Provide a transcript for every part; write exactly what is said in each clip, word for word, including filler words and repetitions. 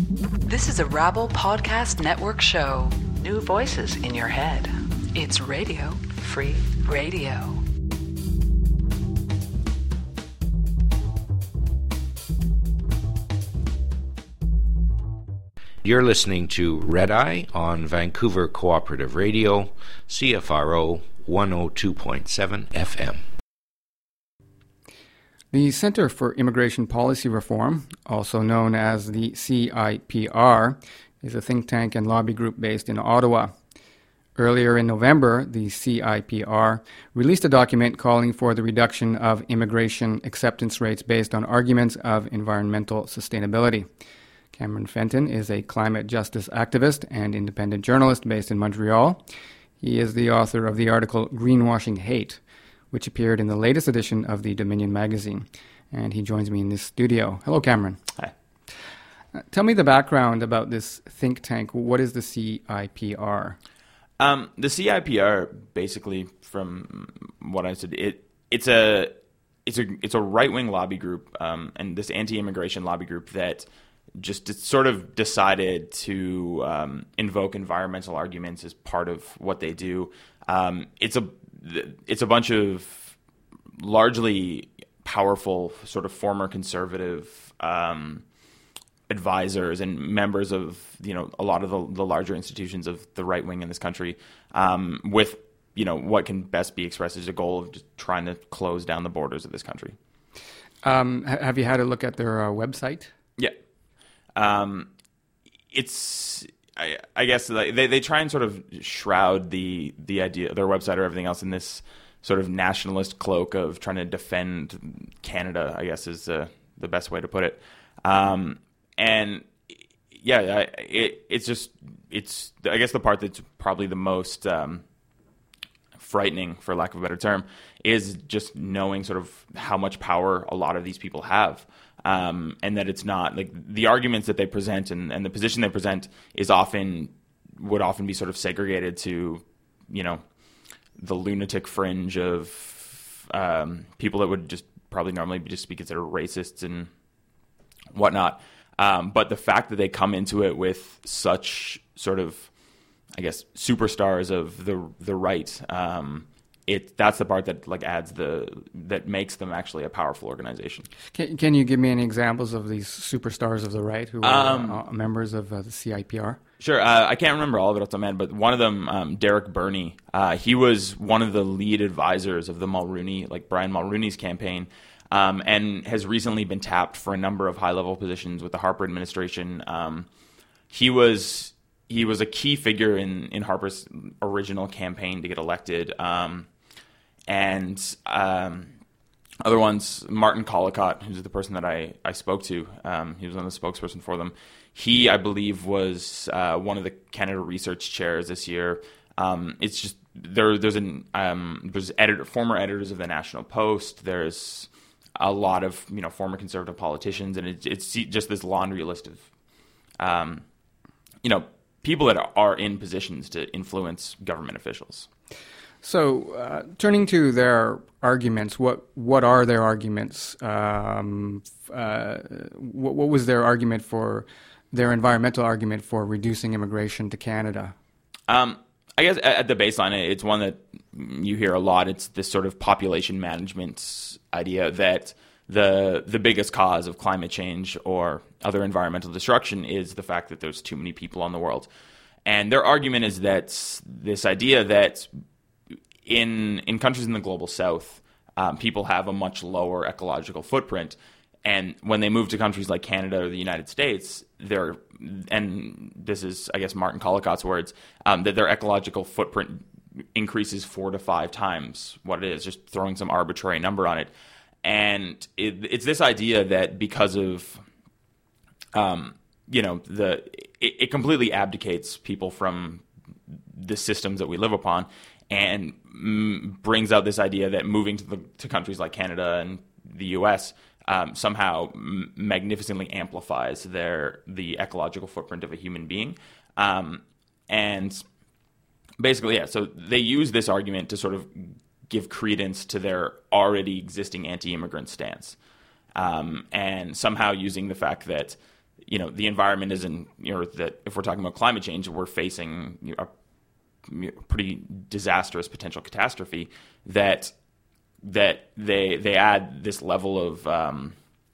This is a Rabble Podcast Network show. New voices in your head. It's Radio Free Radio. You're listening to Red Eye on Vancouver Cooperative Radio, C F R O one oh two point seven F M. The Centre for Immigration Policy Reform, also known as the C I P R, is a think tank and lobby group based in Ottawa. Earlier in November, the C I P R released a document calling for the reduction of immigration acceptance rates based on arguments of environmental sustainability. Cameron Fenton is a climate justice activist and independent journalist based in Montreal. He is the author of the article Greenwashing Hate, which appeared in the latest edition of the Dominion magazine. And he joins me in this studio. Hello, Cameron. Hi. Uh, tell me the background about this think tank. What is the C I P R? Um, the C I P R, basically, from what I said, it it's a it's a it's a right wing lobby group, um, and this anti-immigration lobby group that just sort of decided to um, invoke environmental arguments as part of what they do. Um, it's a it's a bunch of largely powerful, sort of former conservative um, advisors and members of, you know, a lot of the, the larger institutions of the right wing in this country, um, with, you know, what can best be expressed as a goal of just trying to close down the borders of this country. Um, have you had a look at their uh, website? Yeah. Um, it's, I, I guess they, they try and sort of shroud the, the idea, their website or everything else, in this sort of nationalist cloak of trying to defend Canada, I guess is uh, the best way to put it. Um, and yeah, it, it's just, it's, I guess the part that's probably the most um, frightening, for lack of a better term, is just knowing sort of how much power a lot of these people have. Um, and that it's not like the arguments that they present and, and the position they present is often would often be sort of segregated to, you know, the lunatic fringe of um, people that would just probably normally just be considered racists and whatnot. Um, but the fact that they come into it with such sort of, I guess, superstars of the the right, um, It that's the part that like adds the that makes them actually a powerful organization. Can, can you give me any examples of these superstars of the right who are um, uh, members of uh, the C I P R? Sure, uh, I can't remember all of it off the top of my head, but one of them, um, Derek Burney, uh, he was one of the lead advisors of the Mulroney, like Brian Mulroney's campaign, um, and has recently been tapped for a number of high-level positions with the Harper administration. Um, he was he was a key figure in in Harper's original campaign to get elected. Um, And um, other ones, Martin Collicott, who's the person that I, I spoke to, um, he was one of the spokesperson for them. He, I believe, was uh, one of the Canada Research Chairs this year. Um, it's just there. There's an um, there's editor, former editors of the National Post. There's a lot of you know former conservative politicians, and it, it's just this laundry list of um, you know people that are in positions to influence government officials. So, uh, turning to their arguments, what what are their arguments? Um, uh, what, what was their argument for their environmental argument for reducing immigration to Canada? Um, I guess at the baseline, it's one that you hear a lot. It's this sort of population management idea that the the biggest cause of climate change or other environmental destruction is the fact that there's too many people on the world. And their argument is that this idea that In in countries in the global south, um, people have a much lower ecological footprint, and when they move to countries like Canada or the United States, they're and this is I guess Martin Collicott's words, um, that their ecological footprint increases four to five times what it is, just throwing some arbitrary number on it, and it, it's this idea that because of um, you know the it, it completely abdicates people from the systems that we live upon. And mm, brings out this idea that moving to the to countries like Canada and the U S um, somehow m- magnificently amplifies their the ecological footprint of a human being, um, and basically, yeah. So they use this argument to sort of give credence to their already existing anti-immigrant stance, um, and somehow using the fact that you know, the environment isn't, you know, that if we're talking about climate change, we're facing you know, a pretty disastrous potential catastrophe, that that they they add this level of um,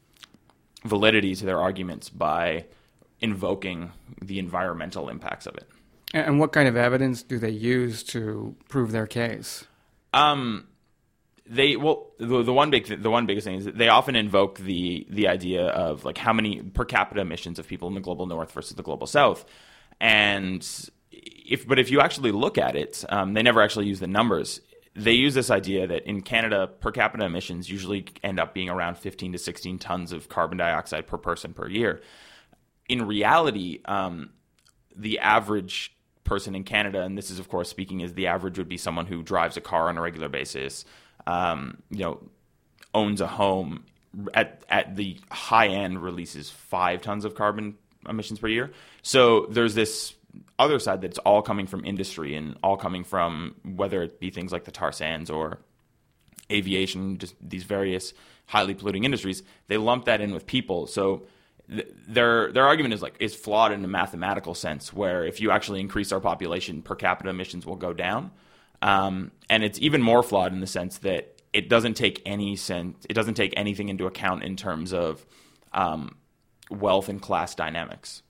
validity to their arguments by invoking the environmental impacts of it. And what kind of evidence do they use to prove their case? Um, they well, the, the one big th- the one biggest thing is that they often invoke the the idea of like how many per capita emissions of people in the global north versus the global south, and if but if you actually look at it, um, they never actually use the numbers. They use this idea that in Canada, per capita emissions usually end up being around fifteen to sixteen tons of carbon dioxide per person per year. In reality, um, the average person in Canada, and this is of course speaking as the average would be someone who drives a car on a regular basis, um, you know, owns a home, at at the high end releases five tons of carbon emissions per year. So there's this other side that's all coming from industry and all coming from whether it be things like the tar sands or aviation, just these various highly polluting industries. They lump that in with people. So Their their argument is like is flawed in a mathematical sense, where if you actually increase our population, per capita emissions will go down, um, and it's even more flawed in the sense that it doesn't take any sense, it doesn't take anything into account in terms of um, wealth and class dynamics.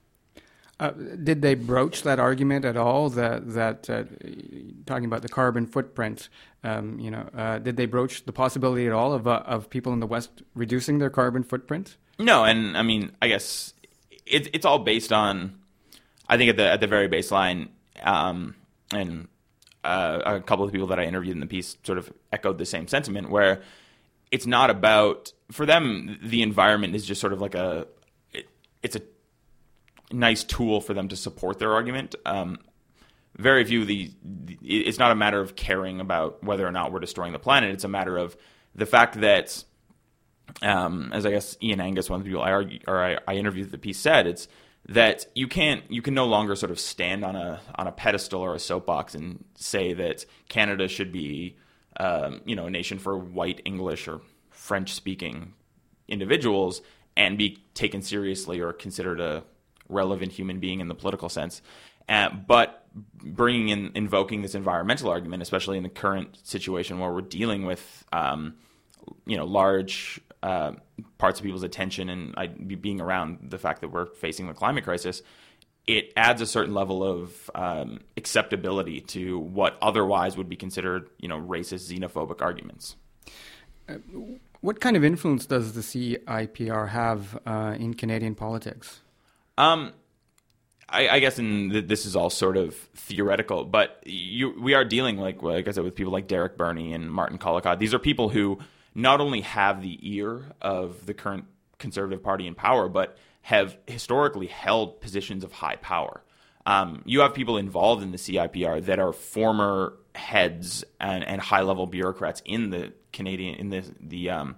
Uh, did they broach that argument at all? That that uh, talking about the carbon footprint, um, you know, uh, did they broach the possibility at all of uh, of people in the West reducing their carbon footprint? No, and I mean, I guess it's it's all based on, I think at the at the very baseline, um, and uh, a couple of people that I interviewed in the piece sort of echoed the same sentiment, where it's not about, for them, the environment is just sort of like a, it, it's a nice tool for them to support their argument. Um, very few of the, it's not a matter of caring about whether or not we're destroying the planet. It's a matter of the fact that, Um, as I guess Ian Angus, one of the people I argue, or I, I interviewed the piece, said, it's that you can't, you can no longer sort of stand on a on a pedestal or a soapbox and say that Canada should be, um, you know, a nation for white English or French speaking individuals and be taken seriously or considered a relevant human being in the political sense. Uh, but bringing in, invoking this environmental argument, especially in the current situation where we're dealing with, um, you know, large Uh, parts of people's attention and I, being around the fact that we're facing the climate crisis, it adds a certain level of um, acceptability to what otherwise would be considered, you know, racist, xenophobic arguments. Uh, what kind of influence does the C I P R have uh, in Canadian politics? Um, I, I guess in the, this is all sort of theoretical, but you, we are dealing, like, like I said, with people like Derek Burney and Martin Collicott. These are people who not only have the ear of the current Conservative Party in power, but have historically held positions of high power. Um, you have people involved in the C I P R that are former heads and, and high-level bureaucrats in the Canadian, in the the um,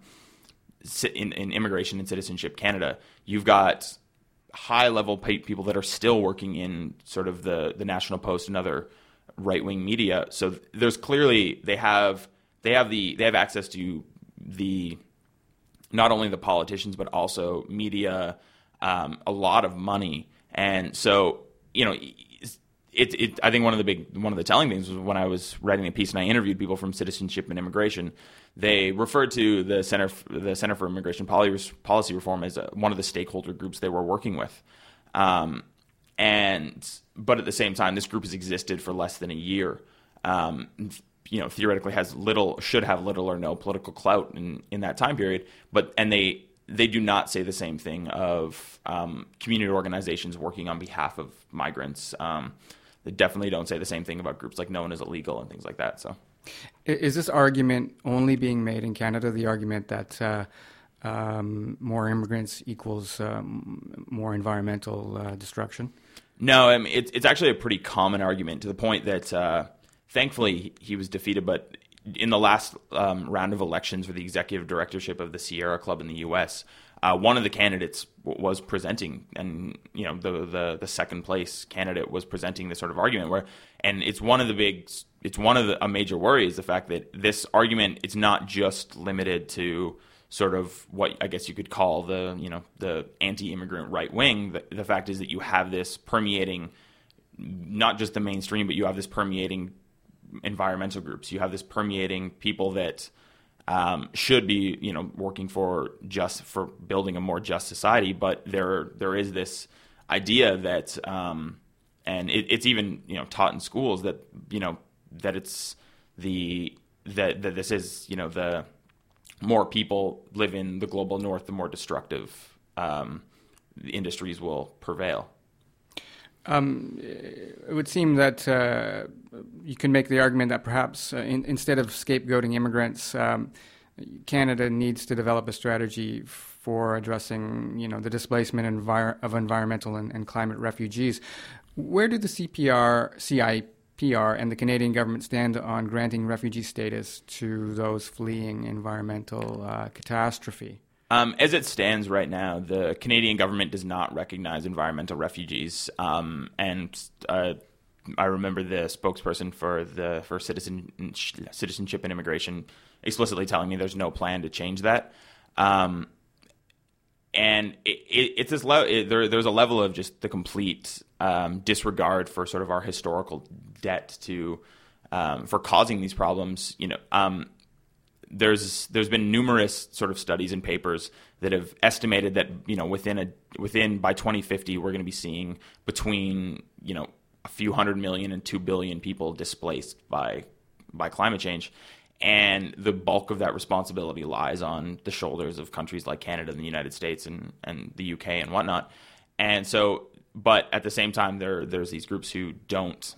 in, in Immigration and Citizenship Canada. You've got high-level people that are still working in sort of the the National Post and other right-wing media. So there's clearly they have they have the they have access to the not only the politicians but also media, um, a lot of money, and so you know, it, it. I think one of the big one of the telling things was when I was writing a piece and I interviewed people from Citizenship and Immigration. They referred to the Center the Center for Immigration Policy Reform as a, one of the stakeholder groups they were working with, um, and but at the same time, this group has existed for less than a year. Um, you know, theoretically has little, should have little or no political clout in, in that time period. But, and they, they do not say the same thing of um, community organizations working on behalf of migrants. Um, they definitely don't say the same thing about groups like No One Is Illegal and things like that. So, is this argument only being made in Canada, the argument that uh, um, more immigrants equals um, more environmental uh, destruction? No, I mean, it's, it's actually a pretty common argument, to the point that, uh, thankfully, he was defeated, but in the last um, round of elections for the executive directorship of the Sierra Club in the U S, uh, one of the candidates w- was presenting, and you know, the, the the second place candidate was presenting this sort of argument where, and it's one of the big, it's one of the a major worry is the fact that this argument, it's not just limited to sort of what I guess you could call the, you know, the anti-immigrant right wing. The, the fact is that you have this permeating not just the mainstream, but you have this permeating environmental groups. You have this permeating people that um, should be, you know, working for just for building a more just society. But there there is this idea that, um, and it, it's even, you know, taught in schools that, you know, that it's the that that this is, you know, the more people live in the global north, the more destructive um, industries will prevail. Um, it would seem that uh, you can make the argument that perhaps uh, in, instead of scapegoating immigrants, um, Canada needs to develop a strategy for addressing, you know, the displacement envir- of environmental and, and climate refugees. Where do the C P R, C I P R and the Canadian government stand on granting refugee status to those fleeing environmental uh, catastrophe? Um, as it stands right now, the Canadian government does not recognize environmental refugees, um, and uh, I remember the spokesperson for the for citizen citizenship and immigration explicitly telling me there's no plan to change that. Um, and it, it, it's this le- it, there, there's a level of just the complete um, disregard for sort of our historical debt to um, for causing these problems. You know. Um, There's there's been numerous sort of studies and papers that have estimated that, you know, within a within by twenty fifty we're going to be seeing between, you know, a few hundred million and two billion people displaced by by climate change, and the bulk of that responsibility lies on the shoulders of countries like Canada and the United States and, and the U K and whatnot. And so, but at the same time, there there's these groups who don't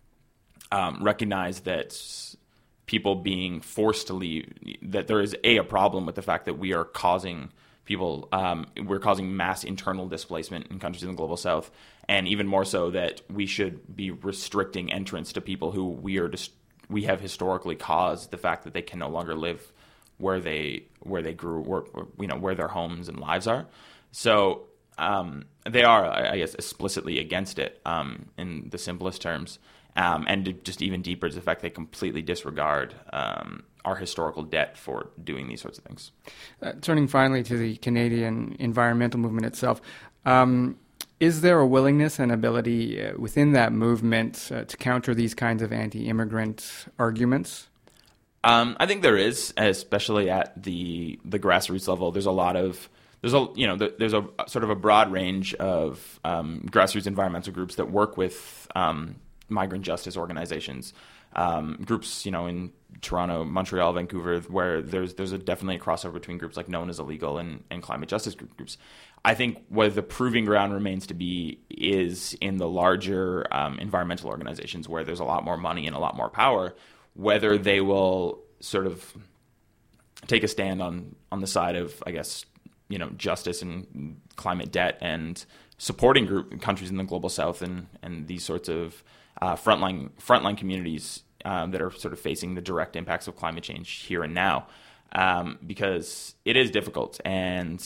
um, recognize that people being forced to leave, that there is a, a problem with the fact that we are causing people, um, we're causing mass internal displacement in countries in the global south, and even more so that we should be restricting entrance to people who we are just, we have historically caused the fact that they can no longer live where they where they grew, or, or you know, where their homes and lives are. So um, they are, I guess, explicitly against it um, in the simplest terms. Um, and just even deeper is the fact they completely disregard um, our historical debt for doing these sorts of things. Uh, turning finally to the Canadian environmental movement itself, um, is there a willingness and ability uh, within that movement uh, to counter these kinds of anti-immigrant arguments? Um, I think there is, especially at the the grassroots level. There's a lot of there's a you know there's a sort of a broad range of um, grassroots environmental groups that work with Um, migrant justice organizations, um, groups, you know, in Toronto, Montreal, Vancouver, where there's there's a definitely a crossover between groups like Known as Illegal and, and climate justice groups. I think what the proving ground remains to be is in the larger um, environmental organizations where there's a lot more money and a lot more power, whether they will sort of take a stand on, on the side of, I guess, you know, justice and climate debt and supporting group countries in the global south and, and these sorts of Uh, frontline frontline communities um, that are sort of facing the direct impacts of climate change here and now, um, because it is difficult. And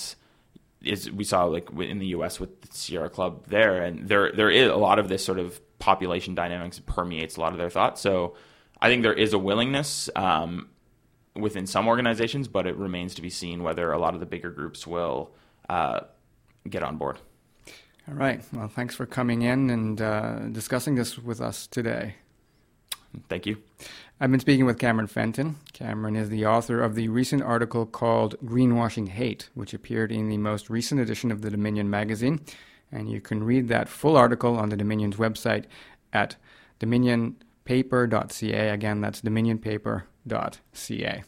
is we saw like in the U S with the Sierra Club there, and there there is a lot of this sort of population dynamics that permeates a lot of their thoughts. So I think there is a willingness um, within some organizations, but it remains to be seen whether a lot of the bigger groups will uh, get on board. All right. Well, thanks for coming in and uh, discussing this with us today. Thank you. I've been speaking with Cameron Fenton. Cameron is the author of the recent article called Greenwashing Hate, which appeared in the most recent edition of the Dominion magazine. And you can read that full article on the Dominion's website at dominion paper dot c a. Again, that's dominion paper dot c a.